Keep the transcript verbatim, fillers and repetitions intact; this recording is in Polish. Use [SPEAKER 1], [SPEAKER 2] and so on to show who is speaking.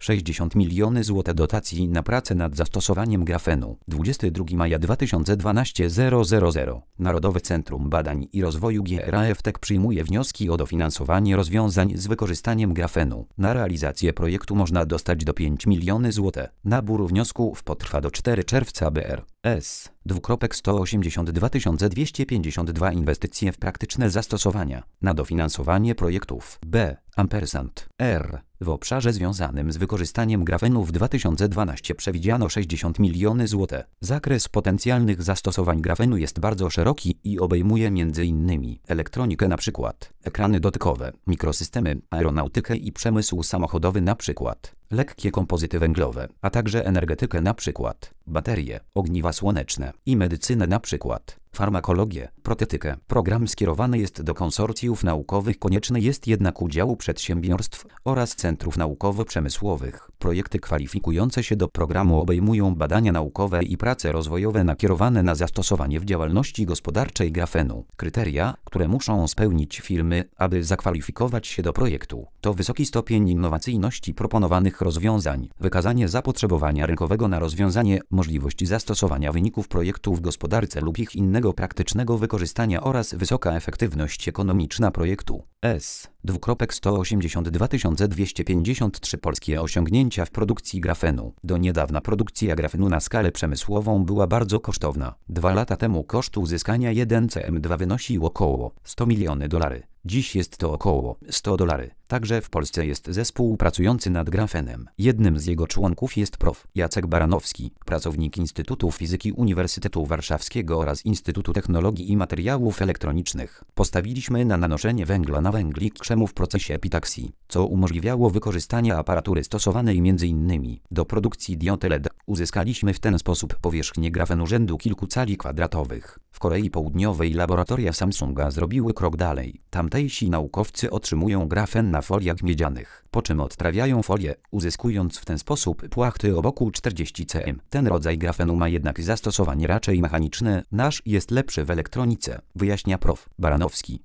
[SPEAKER 1] sześćdziesiąt milionów złotych dotacji na pracę nad zastosowaniem grafenu. dwudziestego drugiego maja dwa tysiące dwunastego zero zero zero. Narodowe Centrum Badań i Rozwoju G R A F T E C przyjmuje wnioski o dofinansowanie rozwiązań z wykorzystaniem grafenu. Na realizację projektu można dostać do pięć milionów złotych. Nabór wniosków potrwa do czwartego czerwca. B R S dwukropek sto osiemdziesiąt dwa tysiące dwieście pięćdziesiąt dwa Inwestycje w praktyczne zastosowania. Na dofinansowanie projektów B. Ampersand R. W obszarze związanym z wykorzystaniem grafenu w dwa tysiące dwunastym przewidziano sześćdziesiąt milionów złotych. Zakres potencjalnych zastosowań grafenu jest bardzo szeroki i obejmuje między innymi elektronikę np. ekrany dotykowe, mikrosystemy, aeronautykę i przemysł samochodowy np. lekkie kompozyty węglowe, a także energetykę np. baterie, ogniwa słoneczne i medycynę np. farmakologię, protetykę. Program skierowany jest do konsorcjów naukowych, konieczny jest jednak udział przedsiębiorstw oraz centrów naukowo-przemysłowych. Projekty kwalifikujące się do programu obejmują badania naukowe i prace rozwojowe nakierowane na zastosowanie w działalności gospodarczej grafenu. Kryteria, które muszą spełnić firmy, aby zakwalifikować się do projektu, to wysoki stopień innowacyjności proponowanych rozwiązań, wykazanie zapotrzebowania rynkowego na rozwiązanie, możliwość zastosowania wyników projektu w gospodarce lub ich innego praktycznego wykorzystania oraz wysoka efektywność ekonomiczna projektu. S. dwukropek sto osiemdziesiąt dwa tysiące dwieście pięćdziesiąt trzy Polskie osiągnięcia w produkcji grafenu. Do niedawna produkcja grafenu na skalę przemysłową była bardzo kosztowna. Dwa lata temu koszt uzyskania jeden C M dwa wynosił około sto milionów dolarów. Dziś jest to około sto dolarów. Także w Polsce jest zespół pracujący nad grafenem. Jednym z jego członków jest prof. Jacek Baranowski, pracownik Instytutu Fizyki Uniwersytetu Warszawskiego oraz Instytutu Technologii i Materiałów Elektronicznych. Postawiliśmy na nanoszenie węgla na węgli krzemu w procesie epitaksji, co umożliwiało wykorzystanie aparatury stosowanej między innymi do produkcji diod L E D. Uzyskaliśmy w ten sposób powierzchnię grafenu rzędu kilku cali kwadratowych. W Korei Południowej laboratoria Samsunga zrobiły krok dalej. Tamtejsi naukowcy otrzymują grafen na foliach miedzianych, po czym odtrawiają folię, uzyskując w ten sposób płachty o boku czterdzieści centymetrów. Ten rodzaj grafenu ma jednak zastosowanie raczej mechaniczne, nasz jest lepszy w elektronice, wyjaśnia prof. Baranowski.